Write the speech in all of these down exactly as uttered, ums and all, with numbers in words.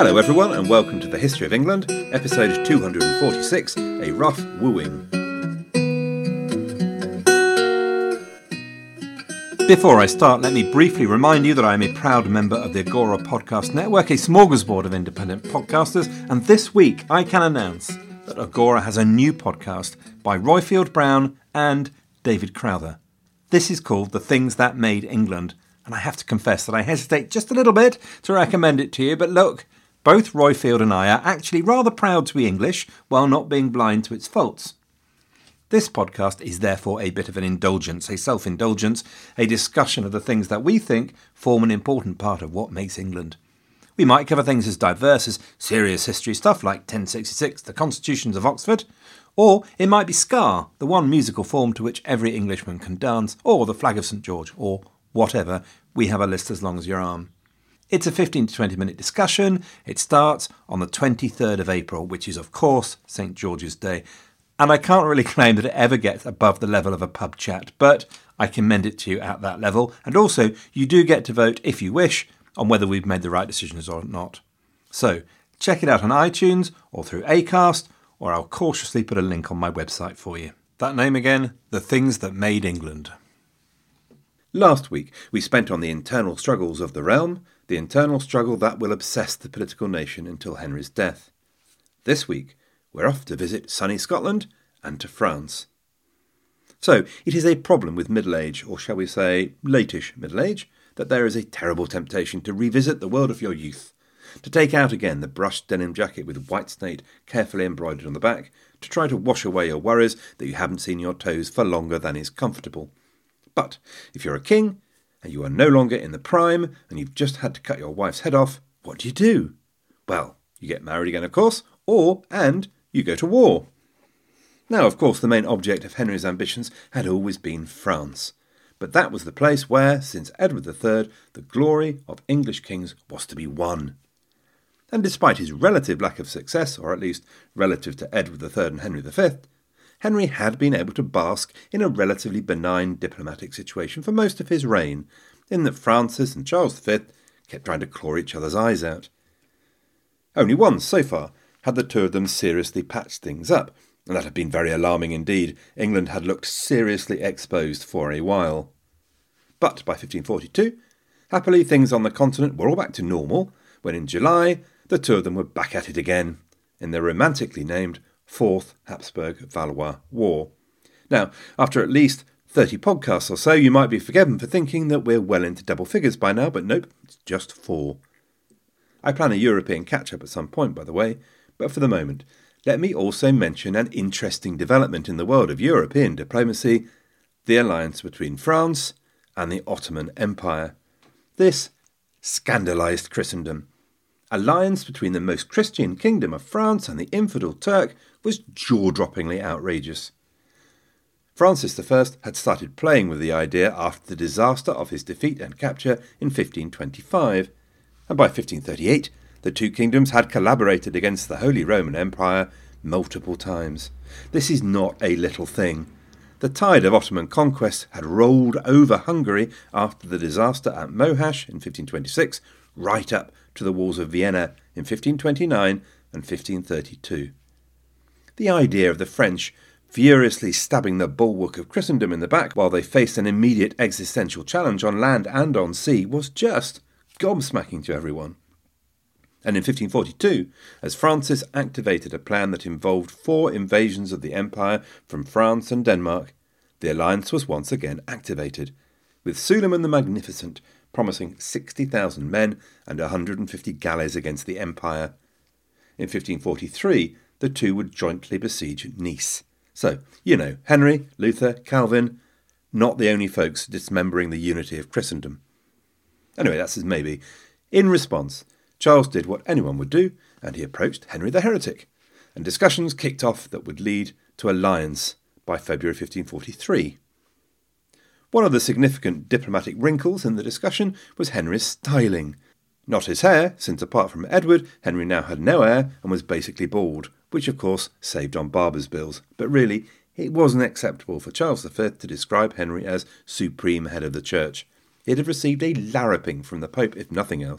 Hello everyone and welcome to the History of England, episode two hundred forty-six, A Rough Wooing. Before I start, let me briefly remind you that I am a proud member of the Agora Podcast Network, a smorgasbord of independent podcasters, and this week I can announce that Agora has a new podcast by Roifield Brown and David Crowther. This is called The Things That Made England, and I have to confess that I hesitate just a little bit to recommend it to you, but look, both Roifield and I are actually rather proud to be English while not being blind to its faults. This podcast is therefore a bit of an indulgence, a self-indulgence, a discussion of the things that we think form an important part of what makes England. We might cover things as diverse as serious history stuff like ten sixty-six, the Constitutions of Oxford, or it might be Ska, the one musical form to which every Englishman can dance, or the Flag of St George, or whatever. We have a list as long as your arm. It's a fifteen to twenty minute discussion. It starts on the twenty-third of April, which is of course St George's Day. And I can't really claim that it ever gets above the level of a pub chat, but I commend it to you at that level. And also, you do get to vote, if you wish, on whether we've made the right decisions or not. So, check it out on iTunes or through Acast, or I'll cautiously put a link on my website for you. That name again, The Things That Made England. Last week, we spent on the internal struggles of the realm, the internal struggle that will obsess the political nation until Henry's death. This week, we're off to visit sunny Scotland and to France. So, it is a problem with middle age, or shall we say latish middle age, that there is a terrible temptation to revisit the world of your youth, to take out again the brushed denim jacket with white snake carefully embroidered on the back, to try to wash away your worries that you haven't seen your toes for longer than is comfortable. But if you're a king, and you are no longer in the prime, and you've just had to cut your wife's head off, what do you do? Well, you get married again, of course, or, and, you go to war. Now, of course, the main object of Henry's ambitions had always been France. But that was the place where, since Edward the Third, the glory of English kings was to be won. And despite his relative lack of success, or at least relative to Edward the Third and Henry the Fifth, Henry had been able to bask in a relatively benign diplomatic situation for most of his reign, in that Francis and Charles the Fifth kept trying to claw each other's eyes out. Only once, so far, had the two of them seriously patched things up, and that had been very alarming indeed. England had looked seriously exposed for a while. But by fifteen forty-two, happily things on the continent were all back to normal, when in July the two of them were back at it again, in their romantically named Fourth Habsburg-Valois War. Now, after at least thirty podcasts or so, you might be forgiven for thinking that we're well into double figures by now, but nope, it's just four. I plan a European catch-up at some point, by the way, but for the moment, let me also mention an interesting development in the world of European diplomacy, the alliance between France and the Ottoman Empire. This scandalised Christendom. Alliance between the most Christian kingdom of France and the infidel Turk was jaw-droppingly outrageous. Francis the First had started playing with the idea after the disaster of his defeat and capture in fifteen twenty-five, and by fifteen thirty-eight the two kingdoms had collaborated against the Holy Roman Empire multiple times. This is not a little thing. The tide of Ottoman conquest had rolled over Hungary after the disaster at Mohacs in fifteen twenty-six, right up to the walls of Vienna in fifteen twenty-nine and fifteen thirty-two. The idea of the French furiously stabbing the bulwark of Christendom in the back while they faced an immediate existential challenge on land and on sea was just gobsmacking to everyone. And in fifteen forty-two, as Francis activated a plan that involved four invasions of the empire from France and Denmark, the alliance was once again activated, with Suleiman the Magnificent promising sixty thousand men and one hundred fifty galleys against the empire. In fifteen forty-three, the two would jointly besiege Nice. So, you know, Henry, Luther, Calvin, not the only folks dismembering the unity of Christendom. Anyway, that's as maybe. In response, Charles did what anyone would do, and he approached Henry the Heretic, and discussions kicked off that would lead to alliance by February fifteen forty-three. One of the significant diplomatic wrinkles in the discussion was Henry's styling. Not his hair, since apart from Edward, Henry now had no hair and was basically bald, which of course saved on barber's bills, but really, it wasn't acceptable for Charles the Fifth to describe Henry as supreme head of the church. He'd have received a larruping from the Pope, if nothing else.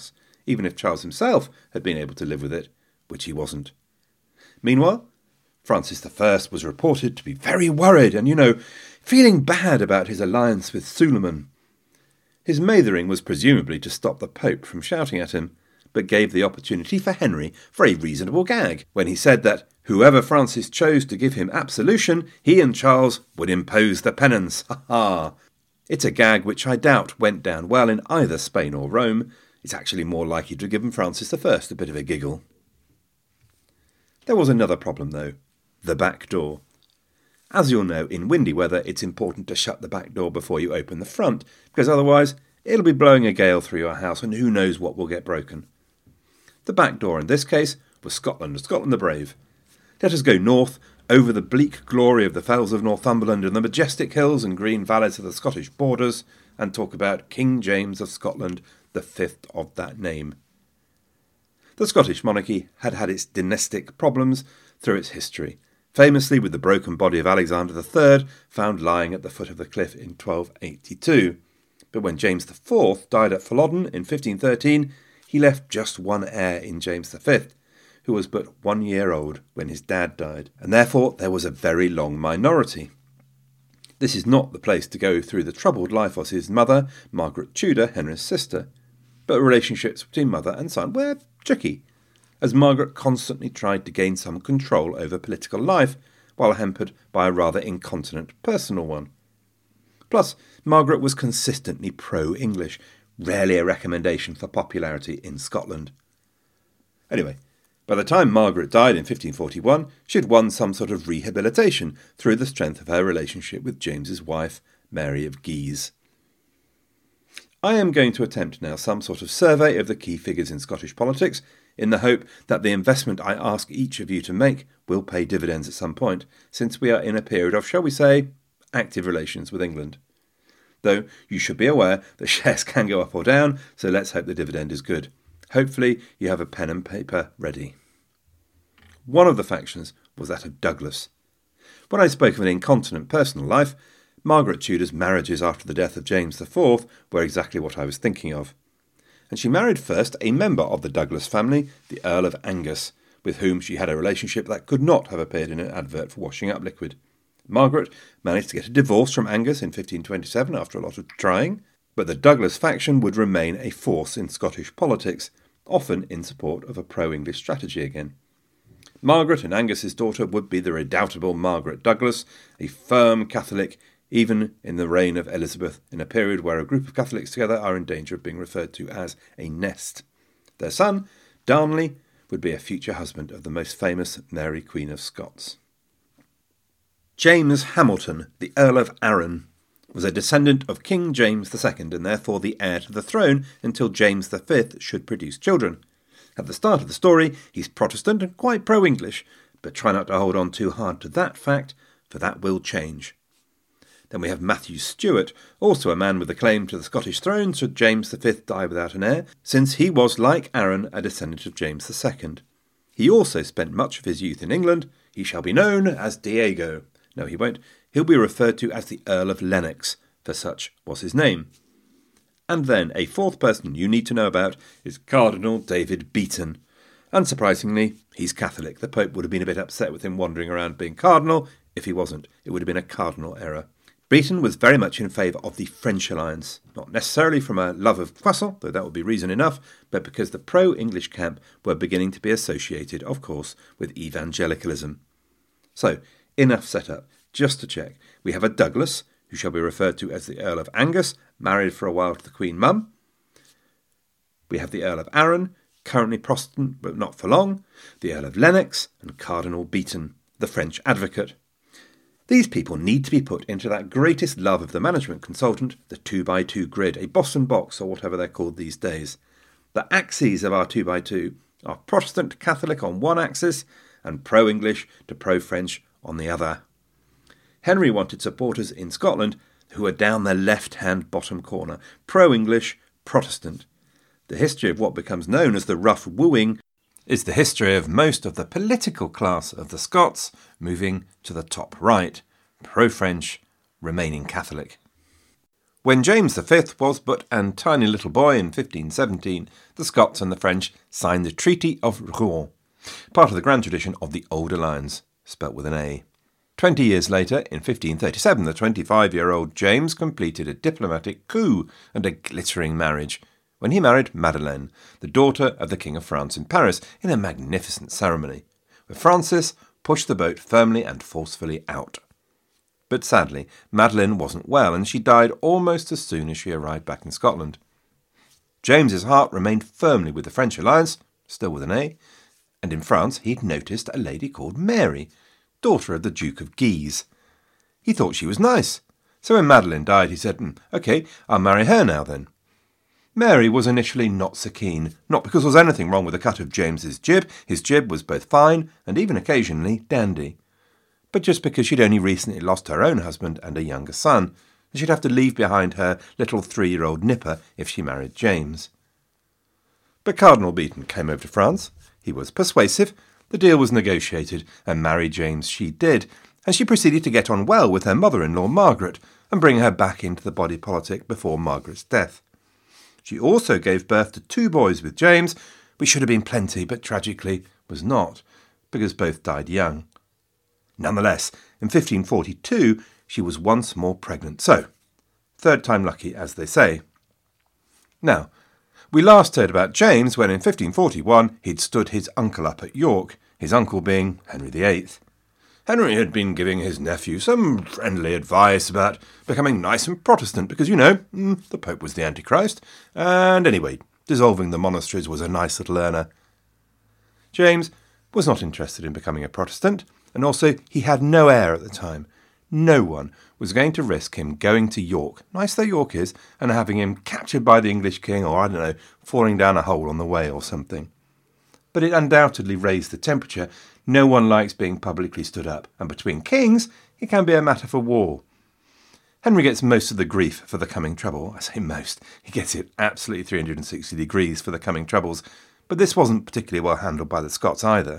even if Charles himself had been able to live with it, which he wasn't. Meanwhile, Francis the First was reported to be very worried and, you know, feeling bad about his alliance with Suleiman. His mathering was presumably to stop the Pope from shouting at him, but gave the opportunity for Henry for a reasonable gag when he said that whoever Francis chose to give him absolution, he and Charles would impose the penance. Ha ha! It's a gag which I doubt went down well in either Spain or Rome. It's actually more likely to have given Francis the First a bit of a giggle. There was another problem, though. The back door. As you'll know, in windy weather it's important to shut the back door before you open the front, because otherwise it'll be blowing a gale through your house and who knows what will get broken. The back door in this case was Scotland, Scotland the Brave. Let us go north, over the bleak glory of the fells of Northumberland and the majestic hills and green valleys of the Scottish borders, and talk about King James of Scotland, the fifth of that name. The Scottish monarchy had had its dynastic problems through its history, famously with the broken body of Alexander the Third found lying at the foot of the cliff in twelve eighty-two. But when James the Fourth died at Flodden in fifteen thirteen, he left just one heir in James the Fifth, who was but one year old when his dad died, and therefore there was a very long minority. This is not the place to go through the troubled life of his mother, Margaret Tudor, Henry's sister, but relationships between mother and son were tricky, as Margaret constantly tried to gain some control over political life, while hampered by a rather incontinent personal one. Plus, Margaret was consistently pro-English, rarely a recommendation for popularity in Scotland. Anyway, by the time Margaret died in fifteen forty-one, she had won some sort of rehabilitation through the strength of her relationship with James's wife, Mary of Guise. I am going to attempt now some sort of survey of the key figures in Scottish politics, in the hope that the investment I ask each of you to make will pay dividends at some point, since we are in a period of, shall we say, active relations with England. Though you should be aware that shares can go up or down, so let's hope the dividend is good. Hopefully you have a pen and paper ready. One of the factions was that of Douglas. When I spoke of an incontinent personal life, Margaret Tudor's marriages after the death of James the Fourth were exactly what I was thinking of. And she married first a member of the Douglas family, the Earl of Angus, with whom she had a relationship that could not have appeared in an advert for washing up liquid. Margaret managed to get a divorce from Angus in fifteen twenty-seven after a lot of trying, but the Douglas faction would remain a force in Scottish politics, often in support of a pro-English strategy again. Margaret and Angus's daughter would be the redoubtable Margaret Douglas, a firm Catholic, even in the reign of Elizabeth, in a period where a group of Catholics together are in danger of being referred to as a nest. Their son, Darnley, would be a future husband of the most famous Mary Queen of Scots. James Hamilton, the Earl of Arran, was a descendant of King James the Second and therefore the heir to the throne until James the Fifth should produce children. At the start of the story, he's Protestant and quite pro-English, but try not to hold on too hard to that fact, for that will change. Then we have Matthew Stewart, also a man with a claim to the Scottish throne should James the Fifth die without an heir, since he was, like Arran, a descendant of James the Second. He also spent much of his youth in England. He shall be known as Diego. No, he won't. He'll be referred to as the Earl of Lennox, for such was his name. And then a fourth person you need to know about is Cardinal David Beaton. Unsurprisingly, he's Catholic. The Pope would have been a bit upset with him wandering around being cardinal. If he wasn't, it would have been a cardinal error. Beaton was very much in favour of the French alliance, not necessarily from a love of croissant, though that would be reason enough, but because the pro-English camp were beginning to be associated, of course, with evangelicalism. So, enough set up. Just to check, we have a Douglas, who shall be referred to as the Earl of Angus, married for a while to the Queen Mum. We have the Earl of Arran, currently Protestant but not for long, the Earl of Lennox, and Cardinal Beaton, the French advocate. These people need to be put into that greatest love of the management consultant, the two by two grid, a Boston box or whatever they're called these days. The axes of our two by two are Protestant Catholic on one axis and pro-English to pro-French on the other. Henry wanted supporters in Scotland who were down the left-hand bottom corner, pro-English, Protestant. The history of what becomes known as the Rough Wooing is the history of most of the political class of the Scots moving to the top right, pro-French, remaining Catholic. When James the Fifth was but a tiny little boy in fifteen seventeen, the Scots and the French signed the Treaty of Rouen, part of the grand tradition of the Old Alliance, spelt with an A. Twenty years later, in fifteen thirty-seven, the twenty-five-year-old James completed a diplomatic coup and a glittering marriage when he married Madeleine, the daughter of the King of France in Paris, in a magnificent ceremony, where Francis pushed the boat firmly and forcefully out. But sadly, Madeleine wasn't well, and she died almost as soon as she arrived back in Scotland. James's heart remained firmly with the French alliance, still with an A, and in France he'd noticed a lady called Mary, daughter of the Duke of Guise. He thought she was nice, so when Madeleine died he said, mm, OK, I'll marry her now then. Mary was initially not so keen, not because there was anything wrong with the cut of James's jib. His jib was both fine and even occasionally dandy, but just because she'd only recently lost her own husband and a younger son, and she'd have to leave behind her little three-year-old nipper if she married James. But Cardinal Beaton came over to France. He was persuasive, the deal was negotiated, and marry James she did, and she proceeded to get on well with her mother-in-law Margaret and bring her back into the body politic before Margaret's death. She also gave birth to two boys with James, which should have been plenty, but tragically was not, because both died young. Nonetheless, in fifteen forty-two, she was once more pregnant. So, third time lucky, as they say. Now, we last heard about James when in fifteen forty-one he'd stood his uncle up at York, his uncle being Henry the Eighth. Henry had been giving his nephew some friendly advice about becoming nice and Protestant because, you know, the Pope was the Antichrist, and anyway, dissolving the monasteries was a nice little earner. James was not interested in becoming a Protestant, and also he had no heir at the time. No one was going to risk him going to York, nice though York is, and having him captured by the English king, or I don't know, falling down a hole on the way or something. But it undoubtedly raised the temperature. No one likes being publicly stood up, and between kings, it can be a matter for war. Henry gets most of the grief for the coming trouble. I say most. He gets it absolutely three hundred sixty degrees for the coming troubles, but this wasn't particularly well handled by the Scots either.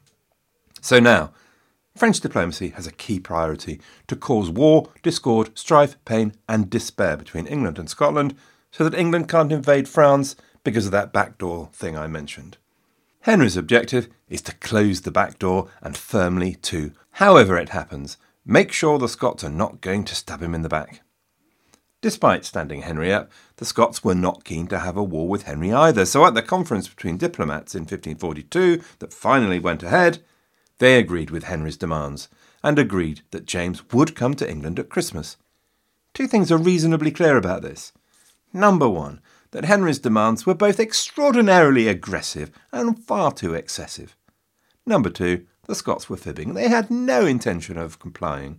So now, French diplomacy has a key priority: to cause war, discord, strife, pain and despair between England and Scotland so that England can't invade France because of that backdoor thing I mentioned. Henry's objective is to close the back door and firmly to, however it happens, make sure the Scots are not going to stab him in the back. Despite standing Henry up, the Scots were not keen to have a war with Henry either, so at the conference between diplomats in fifteen forty-two that finally went ahead, they agreed with Henry's demands and agreed that James would come to England at Christmas. Two things are reasonably clear about this. Number one, that Henry's demands were both extraordinarily aggressive and far too excessive. Number two, the Scots were fibbing. They had no intention of complying.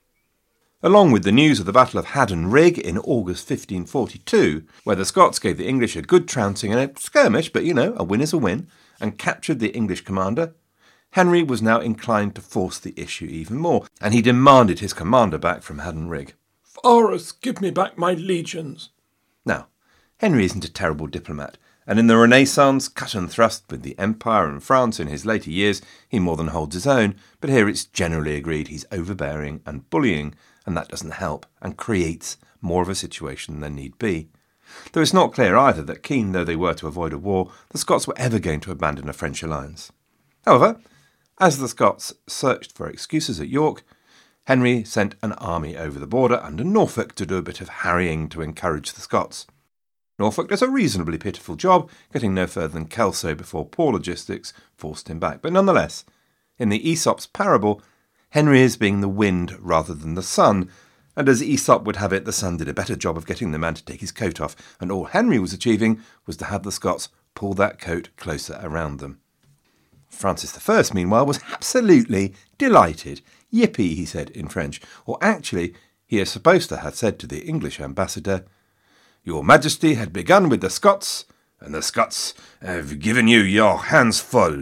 Along with the news of the Battle of Haddon Rig in August fifteen forty-two, where the Scots gave the English a good trouncing in a skirmish, but you know, a win is a win, and captured the English commander, Henry was now inclined to force the issue even more, and he demanded his commander back from Haddon Rig. Varus, give me back my legions. Now, Henry isn't a terrible diplomat, and in the Renaissance, cut and thrust with the Empire and France in his later years, he more than holds his own, but here it's generally agreed he's overbearing and bullying, and that doesn't help, and creates more of a situation than need be. Though it's not clear either that, keen though they were to avoid a war, the Scots were ever going to abandon a French alliance. However, as the Scots searched for excuses at York, Henry sent an army over the border under Norfolk to do a bit of harrying to encourage the Scots. Norfolk does a reasonably pitiful job, getting no further than Kelso before poor logistics forced him back. But nonetheless, in the Aesop's parable, Henry is being the wind rather than the sun, and as Aesop would have it, the sun did a better job of getting the man to take his coat off, and all Henry was achieving was to have the Scots pull that coat closer around them. Francis the First, meanwhile, was absolutely delighted. Yippee, he said in French, or actually, he is supposed to have said to the English ambassador, "Your Majesty had begun with the Scots, and the Scots have given you your hands full."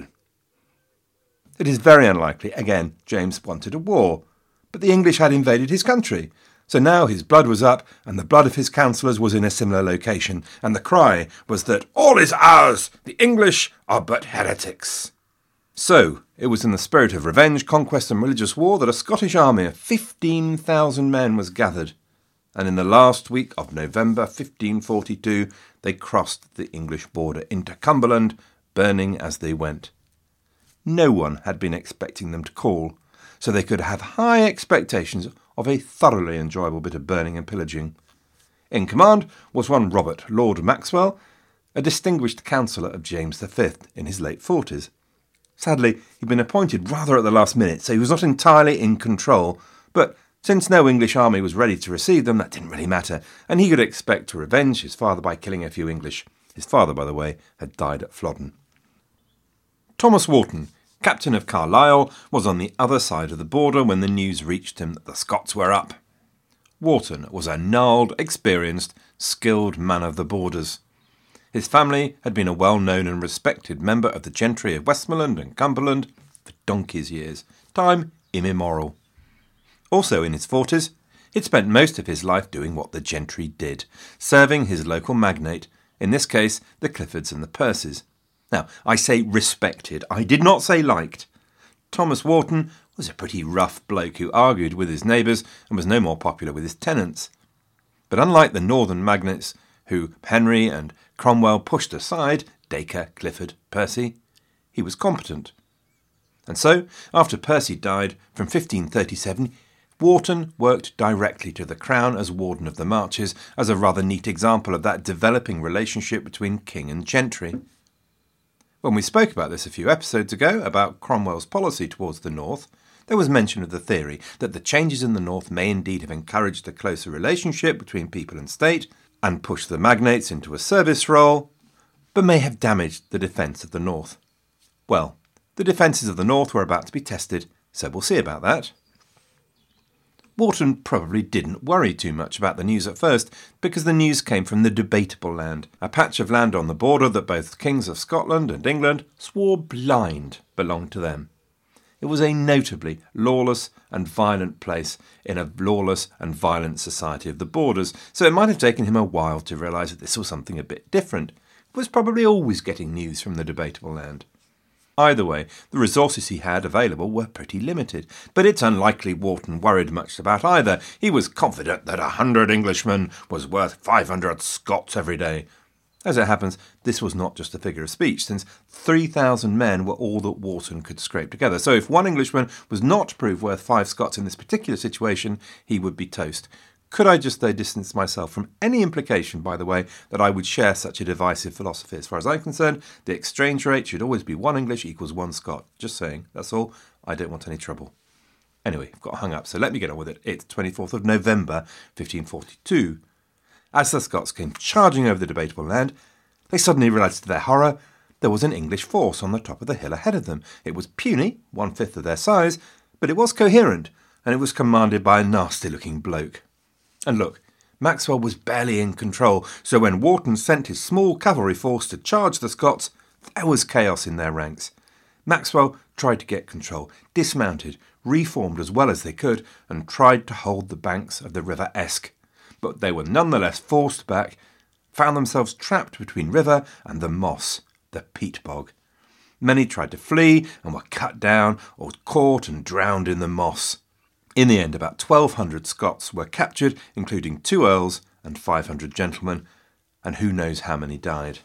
It is very unlikely, again, James wanted a war, but the English had invaded his country, so now his blood was up, and the blood of his councillors was in a similar location, and the cry was that all is ours, the English are but heretics. So, it was in the spirit of revenge, conquest and religious war that a Scottish army of fifteen thousand men was gathered, and in the last week of November fifteen forty-two they crossed the English border into Cumberland, burning as they went. No one had been expecting them to call, so they could have high expectations of a thoroughly enjoyable bit of burning and pillaging. In command was one Robert, Lord Maxwell, a distinguished counsellor of James the Fifth in his late forties. Sadly, he'd been appointed rather at the last minute, so he was not entirely in control, but since no English army was ready to receive them, that didn't really matter, and he could expect to revenge his father by killing a few English. His father, by the way, had died at Flodden. Thomas Wharton, captain of Carlisle, was on the other side of the border when the news reached him that the Scots were up. Wharton was a gnarled, experienced, skilled man of the borders. His family had been a well-known and respected member of the gentry of Westmoreland and Cumberland for donkey's years, time immemorial. Also in his forties, he'd spent most of his life doing what the gentry did, serving his local magnate, in this case the Cliffords and the Percys. Now, I say respected, I did not say liked. Thomas Wharton was a pretty rough bloke who argued with his neighbours and was no more popular with his tenants. But unlike the northern magnates who Henry and Cromwell pushed aside, Dacre, Clifford, Percy, he was competent. And so, after Percy died from fifteen thirty-seven, Wharton worked directly to the crown as Warden of the Marches, as a rather neat example of that developing relationship between king and gentry. When we spoke about this a few episodes ago, about Cromwell's policy towards the north, there was mention of the theory that the changes in the north may indeed have encouraged a closer relationship between people and state, and pushed the magnates into a service role, but may have damaged the defence of the north. Well, the defences of the north were about to be tested, so we'll see about that. Wharton probably didn't worry too much about the news at first, because the news came from the Debatable Land, a patch of land on the border that both kings of Scotland and England swore blind belonged to them. It was a notably lawless and violent place in a lawless and violent society of the borders, so it might have taken him a while to realise that this was something a bit different. He was probably always getting news from the Debatable Land. Either way, the resources he had available were pretty limited, but it's unlikely Wharton worried much about either. He was confident that a hundred Englishmen was worth five hundred Scots every day. As it happens, this was not just a figure of speech, since three thousand men were all that Wharton could scrape together. So if one Englishman was not to prove worth five Scots in this particular situation, he would be toast. Could I just, though, distance myself from any implication, by the way, that I would share such a divisive philosophy? As far as I'm concerned, the exchange rate should always be one English equals one Scot. Just saying, that's all. I don't want any trouble. Anyway, I've got hung up, so let me get on with it. It's twenty-fourth of November, fifteen forty-two. As the Scots came charging over the Debatable Land, they suddenly realised to their horror there was an English force on the top of the hill ahead of them. It was puny, one-fifth of their size, but it was coherent, and it was commanded by a nasty-looking bloke. And look, Maxwell was barely in control, so when Wharton sent his small cavalry force to charge the Scots, there was chaos in their ranks. Maxwell tried to get control, dismounted, reformed as well as they could, and tried to hold the banks of the River Esk. But they were nonetheless forced back, found themselves trapped between river and the moss, the peat bog. Many tried to flee and were cut down or caught and drowned in the moss. In the end, about twelve hundred Scots were captured, including two earls and five hundred gentlemen, and who knows how many died.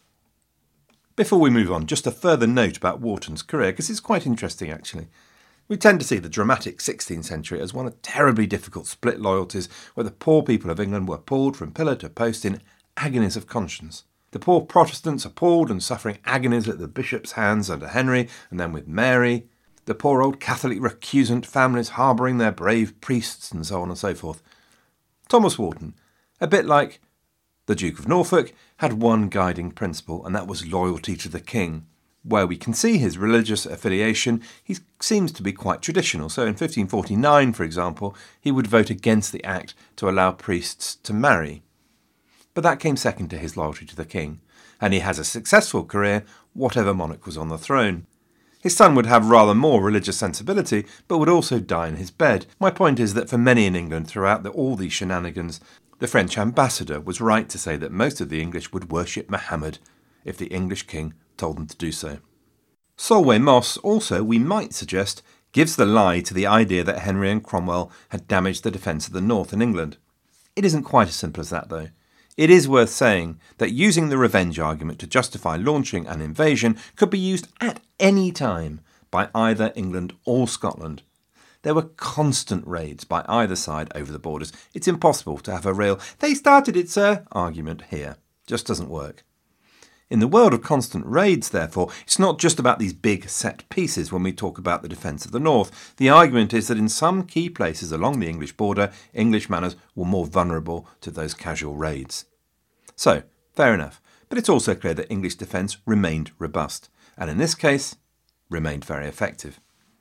Before we move on, just a further note about Wharton's career, because it's quite interesting actually. We tend to see the dramatic sixteenth century as one of terribly difficult split loyalties, where the poor people of England were pulled from pillar to post in agonies of conscience. The poor Protestants appalled and suffering agonies at the bishop's hands under Henry and then with Mary. The poor old Catholic recusant families harbouring their brave priests and so on and so forth. Thomas Wharton, a bit like the Duke of Norfolk, had one guiding principle, and that was loyalty to the king. Where we can see his religious affiliation, he seems to be quite traditional. So in fifteen forty-nine, for example, he would vote against the act to allow priests to marry. But that came second to his loyalty to the king, and he has a successful career, whatever monarch was on the throne. His son would have rather more religious sensibility, but would also die in his bed. My point is that for many in England throughout the, all these shenanigans, the French ambassador was right to say that most of the English would worship Muhammad if the English king told them to do so. Solway Moss also, we might suggest, gives the lie to the idea that Henry and Cromwell had damaged the defence of the north in England. It isn't quite as simple as that, though. It is worth saying that using the revenge argument to justify launching an invasion could be used at any time by either England or Scotland. There were constant raids by either side over the borders. It's impossible to have a real "they started it, sir" argument here. Just doesn't work. In the world of constant raids, therefore, it's not just about these big set pieces when we talk about the defence of the north. The argument is that in some key places along the English border, English manors were more vulnerable to those casual raids. So, fair enough, but it's also clear that English defence remained robust, and in this case, remained very effective.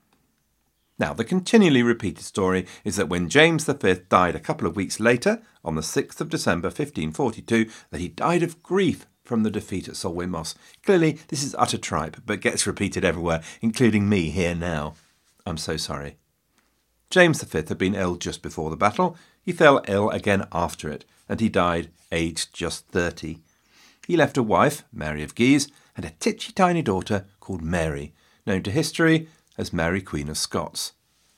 Now, the continually repeated story is that when James the Fifth died a couple of weeks later, on the sixth of December fifteen forty-two, that he died of grief from the defeat at Solway Moss. Clearly, this is utter tripe, but gets repeated everywhere, including me here now. I'm so sorry. James the Fifth had been ill just before the battle. He fell ill again after it, and he died aged just thirty. He left a wife, Mary of Guise, and a titchy tiny daughter called Mary, known to history as Mary Queen of Scots.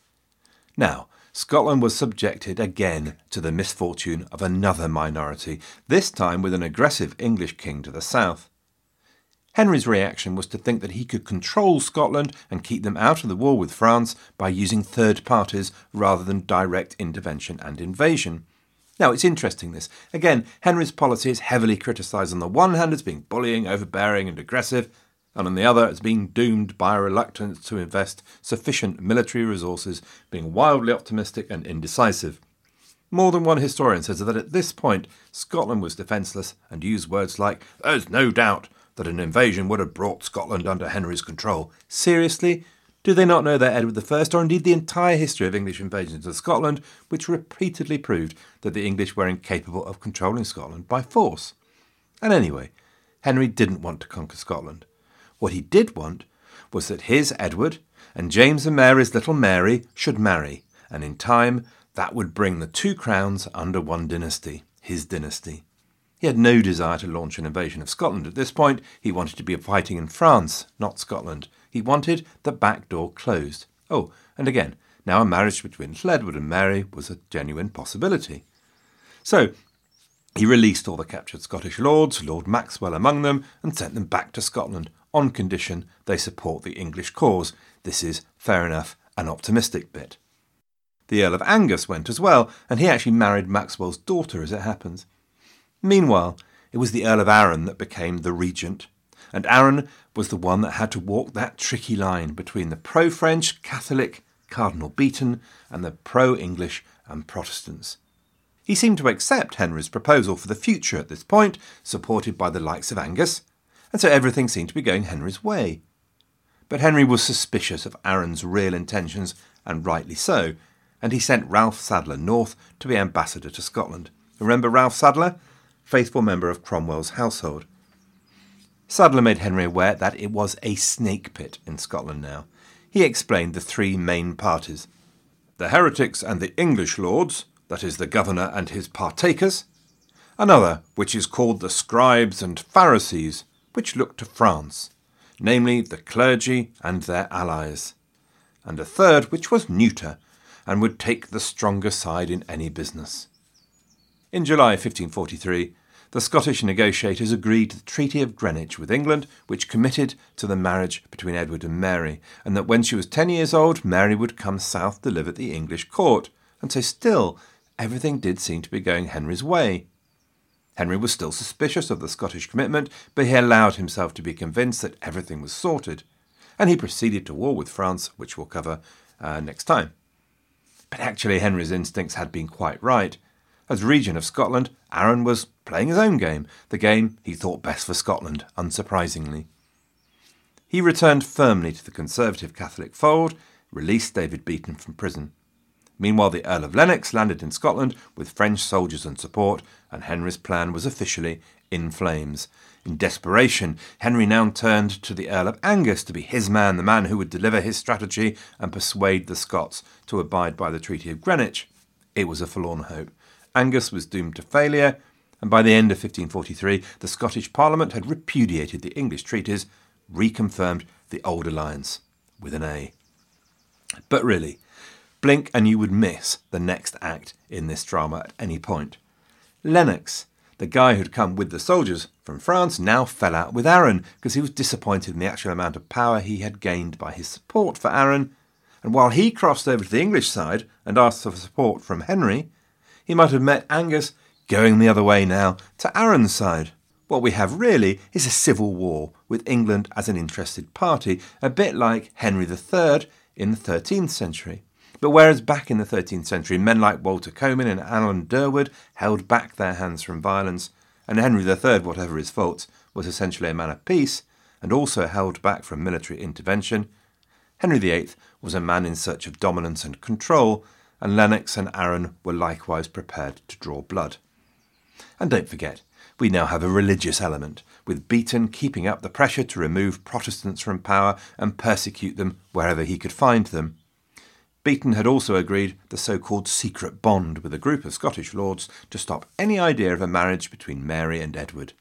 Now, Scotland was subjected again to the misfortune of another minority, this time with an aggressive English king to the south. Henry's reaction was to think that he could control Scotland and keep them out of the war with France by using third parties rather than direct intervention and invasion. Now, it's interesting this. Again, Henry's policy is heavily criticised on the one hand as being bullying, overbearing and aggressive, and on the other as being doomed by a reluctance to invest sufficient military resources, being wildly optimistic and indecisive. More than one historian says that at this point Scotland was defenceless and used words like, "There's no doubt that an invasion would have brought Scotland under Henry's control." Seriously? Do they not know that Edward the First, or indeed the entire history of English invasions of Scotland, which repeatedly proved that the English were incapable of controlling Scotland by force? And anyway, Henry didn't want to conquer Scotland. What he did want was that his Edward and James and Mary's little Mary should marry, and in time that would bring the two crowns under one dynasty, his dynasty. He had no desire to launch an invasion of Scotland at this point. He wanted to be fighting in France, not Scotland. He wanted the back door closed. Oh, and again, now a marriage between little Edward and Mary was a genuine possibility. So, he released all the captured Scottish lords, Lord Maxwell among them, and sent them back to Scotland, on condition they support the English cause. This is, fair enough, an optimistic bit. The Earl of Angus went as well, and he actually married Maxwell's daughter, as it happens. Meanwhile, it was the Earl of Arran that became the regent, and Arran was the one that had to walk that tricky line between the pro-French Catholic Cardinal Beaton and the pro-English and Protestants. He seemed to accept Henry's proposal for the future at this point, supported by the likes of Angus, and so everything seemed to be going Henry's way. But Henry was suspicious of Arran's real intentions, and rightly so, and he sent Ralph Sadler north to be ambassador to Scotland. Remember Ralph Sadler? Faithful member of Cromwell's household. Sadler made Henry aware that it was a snake pit in Scotland now. He explained the three main parties: the heretics and the English lords, that is, the governor and his partakers; another, which is called the scribes and Pharisees, which look to France, namely the clergy and their allies; and a third, which was neuter, and would take the stronger side in any business. In July fifteen forty-three, the Scottish negotiators agreed to the Treaty of Greenwich with England, which committed to the marriage between Edward and Mary, and that when she was ten years old, Mary would come south to live at the English court. And so still, everything did seem to be going Henry's way. Henry was still suspicious of the Scottish commitment, but he allowed himself to be convinced that everything was sorted, and he proceeded to war with France, which we'll cover uh, next time. But actually Henry's instincts had been quite right. As regent of Scotland, Arran was playing his own game, the game he thought best for Scotland, unsurprisingly. He returned firmly to the conservative Catholic fold, released David Beaton from prison. Meanwhile, the Earl of Lennox landed in Scotland with French soldiers and support, and Henry's plan was officially in flames. In desperation, Henry now turned to the Earl of Angus to be his man, the man who would deliver his strategy and persuade the Scots to abide by the Treaty of Greenwich. It was a forlorn hope. Angus was doomed to failure, and by the end of fifteen forty-three, the Scottish Parliament had repudiated the English treaties, reconfirmed the old alliance with an A. But really, blink and you would miss the next act in this drama at any point. Lennox, the guy who'd come with the soldiers from France, now fell out with Arran because he was disappointed in the actual amount of power he had gained by his support for Arran, and while he crossed over to the English side and asked for support from Henry, he might have met Angus going the other way now to Arran's side. What we have really is a civil war with England as an interested party, a bit like Henry the Third in the thirteenth century. But whereas back in the thirteenth century men like Walter Comyn and Alan Durwood held back their hands from violence, and Henry the Third, whatever his faults, was essentially a man of peace and also held back from military intervention, Henry the Eighth was a man in search of dominance and control, and Lennox and Arran were likewise prepared to draw blood. And don't forget, we now have a religious element, with Beaton keeping up the pressure to remove Protestants from power and persecute them wherever he could find them. Beaton had also agreed the so-called secret bond with a group of Scottish lords to stop any idea of a marriage between Mary and Edward.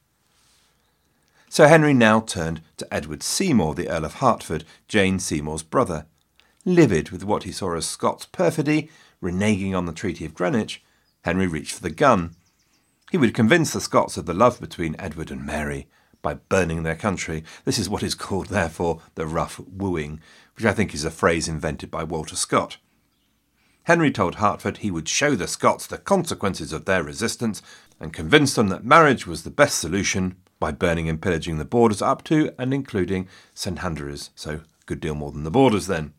Sir Henry now turned to Edward Seymour, the Earl of Hertford, Jane Seymour's brother. Livid with what he saw as Scots perfidy, reneging on the Treaty of Greenwich, Henry reached for the gun. He would convince the Scots of the love between Edward and Mary by burning their country. This is what is called, therefore, the rough wooing, which I think is a phrase invented by Walter Scott. Henry told Hertford he would show the Scots the consequences of their resistance and convince them that marriage was the best solution by burning and pillaging the borders up to and including St Andrews, so a good deal more than the borders then.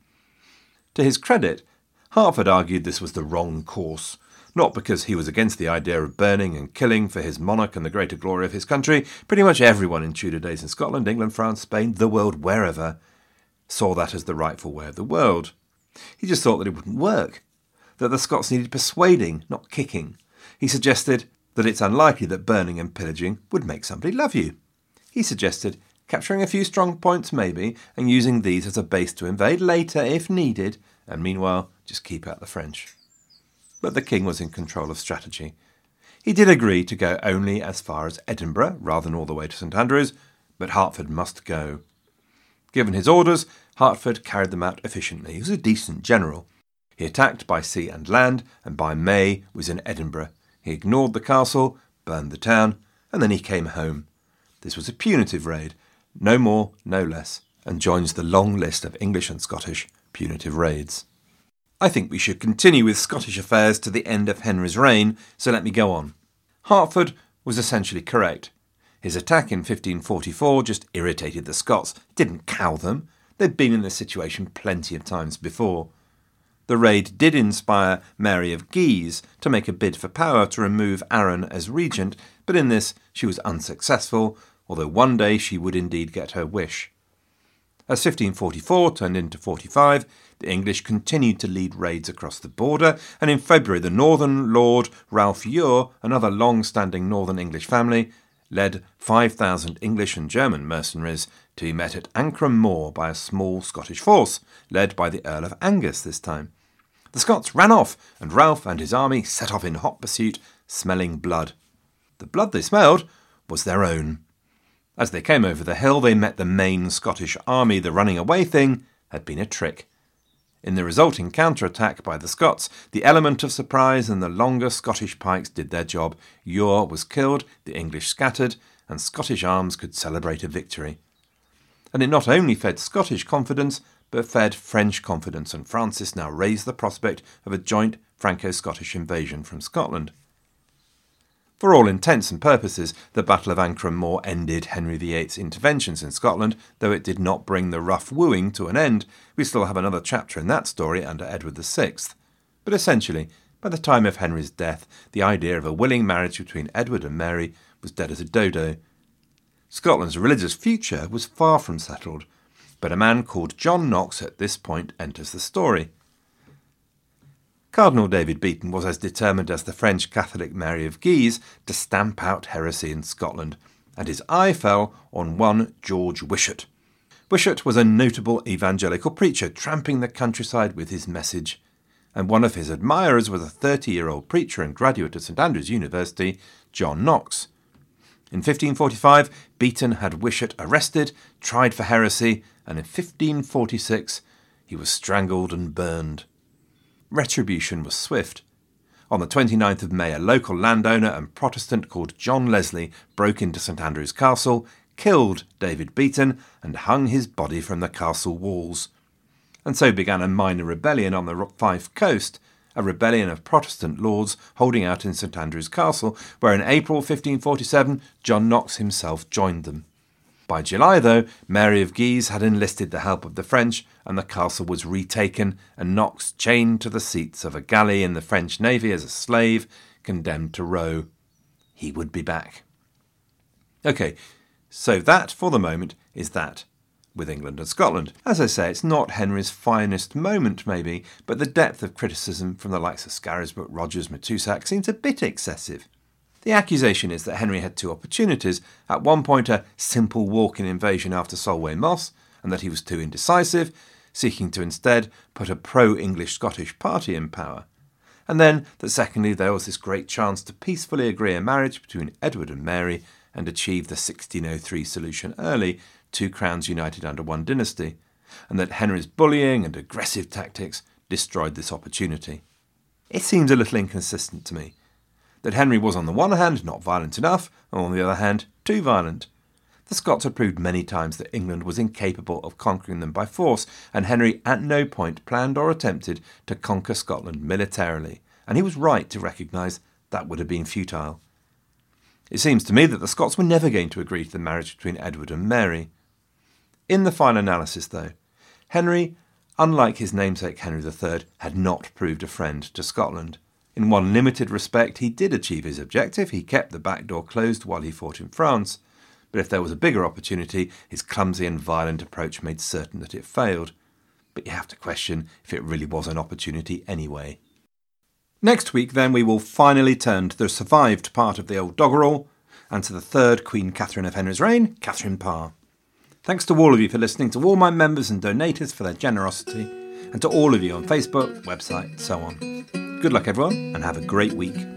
To his credit, Hertford argued this was the wrong course, not because he was against the idea of burning and killing for his monarch and the greater glory of his country. Pretty much everyone in Tudor days in Scotland, England, France, Spain, the world, wherever, saw that as the rightful way of the world. He just thought that it wouldn't work, that the Scots needed persuading, not kicking. He suggested that it's unlikely that burning and pillaging would make somebody love you. He suggested capturing a few strong points maybe, and using these as a base to invade later if needed, and meanwhile just keep out the French. But the king was in control of strategy. He did agree to go only as far as Edinburgh, rather than all the way to St Andrews, but Hertford must go. Given his orders, Hertford carried them out efficiently. He was a decent general. He attacked by sea and land, and by May was in Edinburgh. He ignored the castle, burned the town, and then he came home. This was a punitive raid, no more, no less, and joins the long list of English and Scottish punitive raids. I think we should continue with Scottish affairs to the end of Henry's reign, so let me go on. Hertford was essentially correct. His attack in fifteen forty-four just irritated the Scots. It didn't cow them. They'd been in this situation plenty of times before. The raid did inspire Mary of Guise to make a bid for power to remove Arran as regent, but in this she was unsuccessful, although one day she would indeed get her wish. As fifteen forty-four turned into forty-five, the English continued to lead raids across the border, and in February the northern lord Ralph Ure, another long-standing northern English family, led five thousand English and German mercenaries to be met at Ancram Moor by a small Scottish force, led by the Earl of Angus this time. The Scots ran off, and Ralph and his army set off in hot pursuit, smelling blood. The blood they smelled was their own. As they came over the hill, they met the main Scottish army. The running away thing had been a trick. In the resulting counter-attack by the Scots, the element of surprise and the longer Scottish pikes did their job. Ure was killed, the English scattered, and Scottish arms could celebrate a victory. And it not only fed Scottish confidence, but fed French confidence, and Francis now raised the prospect of a joint Franco-Scottish invasion from Scotland. For all intents and purposes, the Battle of Ancram Moor ended Henry the Eighth's interventions in Scotland, though it did not bring the rough wooing to an end. We still have another chapter in that story under Edward the Sixth. But essentially, by the time of Henry's death, the idea of a willing marriage between Edward and Mary was dead as a dodo. Scotland's religious future was far from settled, but a man called John Knox at this point enters the story. Cardinal David Beaton was as determined as the French Catholic Mary of Guise to stamp out heresy in Scotland, and his eye fell on one George Wishart. Wishart was a notable evangelical preacher, tramping the countryside with his message, and one of his admirers was a thirty-year-old preacher and graduate of St Andrews University, John Knox. In fifteen forty-five, Beaton had Wishart arrested, tried for heresy, and in fifteen forty-six he was strangled and burned. Retribution was swift. On the twenty-ninth of May, a local landowner and Protestant called John Leslie broke into St Andrew's Castle, killed David Beaton and hung his body from the castle walls. And so began a minor rebellion on the Fife coast, a rebellion of Protestant lords holding out in St Andrew's Castle, where in April fifteen forty-seven John Knox himself joined them. By July, though, Mary of Guise had enlisted the help of the French, and the castle was retaken, and Knox chained to the seats of a galley in the French navy as a slave, condemned to row. He would be back. OK, so that, for the moment, is that with England and Scotland. As I say, it's not Henry's finest moment, maybe, but the depth of criticism from the likes of Scarisbrick, Rogers, Matusak seems a bit excessive. The accusation is that Henry had two opportunities, at one point a simple walk-in invasion after Solway Moss, and that he was too indecisive, seeking to instead put a pro-English Scottish party in power. And then that secondly there was this great chance to peacefully agree a marriage between Edward and Mary and achieve the sixteen oh three solution early, two crowns united under one dynasty, and that Henry's bullying and aggressive tactics destroyed this opportunity. It seems a little inconsistent to me. That Henry was on the one hand not violent enough, and on the other hand too violent. The Scots had proved many times that England was incapable of conquering them by force, and Henry at no point planned or attempted to conquer Scotland militarily, and he was right to recognise that would have been futile. It seems to me that the Scots were never going to agree to the marriage between Edward and Mary. In the final analysis, though, Henry, unlike his namesake Henry the Third, had not proved a friend to Scotland. In one limited respect, he did achieve his objective. He kept the back door closed while he fought in France. But if there was a bigger opportunity, his clumsy and violent approach made certain that it failed. But you have to question if it really was an opportunity anyway. Next week, then, we will finally turn to the survived part of the old doggerel and to the third Queen Catherine of Henry's reign, Catherine Parr. Thanks to all of you for listening, to all my members and donators for their generosity, and to all of you on Facebook, website, so on. Good luck, everyone, and have a great week.